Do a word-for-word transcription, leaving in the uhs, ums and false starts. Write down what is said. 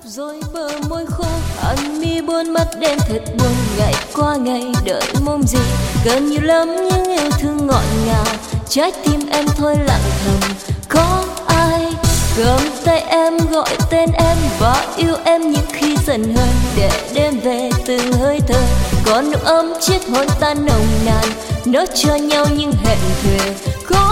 rồi bờ môi khô, hằn mi buồn mắt đêm thật buồn. Ngày qua ngày đợi mong gì, cần nhiều lắm những yêu thương ngọt ngào. Trái tim em thôi lặng thầm, có ai cầm tay em gọi tên em và yêu em những khi giận hờn, để đêm về từng hơi thở còn nụ ấm chiếc hôn ta nồng nàn, nỡ cho nhau những hẹn thề. Có